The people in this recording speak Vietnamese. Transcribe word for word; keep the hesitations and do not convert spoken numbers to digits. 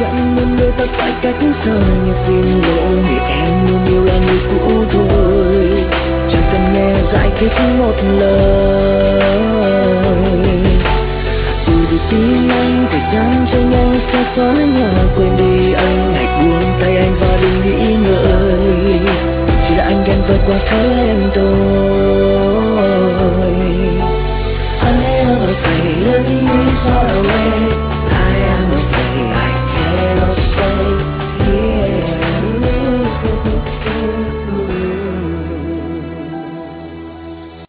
chẳng muốn đôi ta phải cách xa, nhưng xin lỗi vì em luôn yêu là người cũ thôi. Chẳng cần nghe giải thích một lời. Dù được tin anh thời gian trôi nhanh sẽ xóa nhòa, quên đi anh hãy buông tay anh và đừng nghĩ ngợi. Chỉ là anh ghen vượt qua thế em thôi.